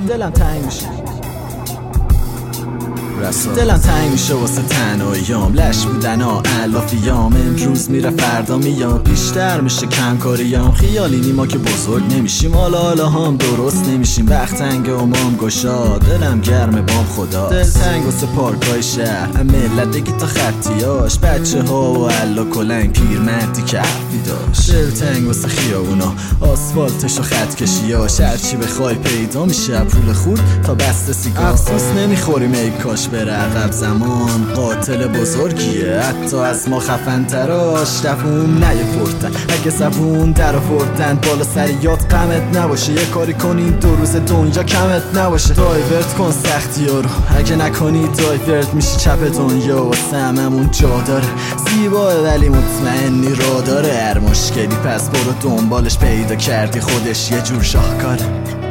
دلم تنگ میشه دلم تنگ میشه واسه تنهاییام. لش بودن علافیام، امروز میره فردا میاد. بیشتر میشه کم کاریام. خیالی نیما که بزرگ نمیشیم، حالا هم درست نمیشیم. وقت تنگ و مام گشاد، دلم گرمه بام خدا. دل تنگ واسه پارکای شهر، ملت بگی تا خطیاش. بچه ها و علا کلنگ، پیرمردی که حرفی داشت. دل تنگ واسه خیابونا، آسفالتش و خط کشیاش. هرچی بخوای پیدا میشه، پول خورد تا بسته سیگار. افسوس نمیخوریم ای کاش بره عقب زمان. قاتل بزرگیه، حتی از ما خفن تراش. دفون نیاوردن، اگه زبون در آوردن بالا سریات غمت نباشه. یه کاری کنی 2 روز دنیا کمت نباشه. دایورت کن سختی ها رو، اگه نکنی دایورت میشی چپ دنیا. واسه هممون جا داره، زیباه ولی مطمئنی را داره. هر مشکلی پس برو دنبالش، پیدا کردی خودش یه جور شاهکاره.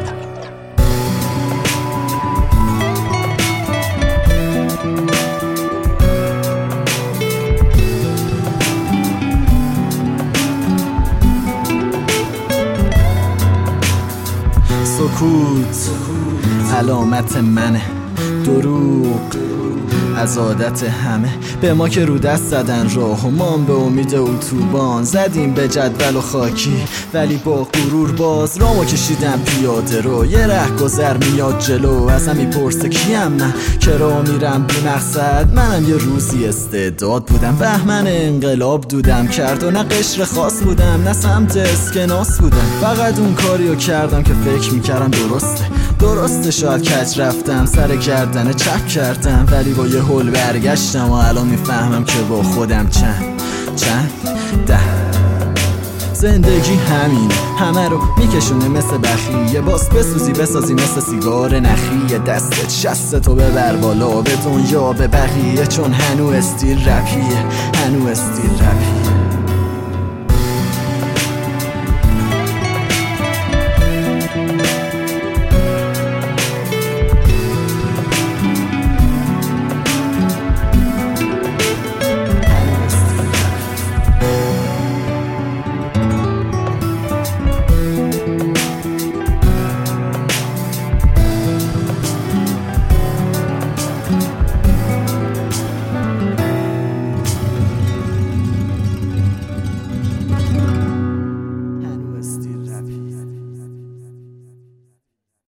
سکوت علامت منه، دروغ از عادت همه. به ما که رو دست زدن راه و ما به امید اتوبان زدیم به جدول و خاکی. ولی با غرور باز رامو کشیدم پیاده رو. یه رهگذر میاد جلو، ازم میپرسه کیم من که راه میرم بی مقصد. منم یه روزی استعداد بودم، بهمن انقلاب دودم کرد و نه قشر خاص بودم نه سمت اسکناس بودم. فقط اون کاریو کردم که فکر میکردم درسته شاید کج رفتم، سر گردن چپ کردم. ولی با یه هول برگشتم و الان میفهمم که با خودم چند 10. زندگی همینه، همه رو میکشونه مثل بخیه. باز بسوزی بسازی مثل سیگار نخیه. دستت شستتو ببر بالا به دنیا به بقیه، چون هنو استیل رپیه.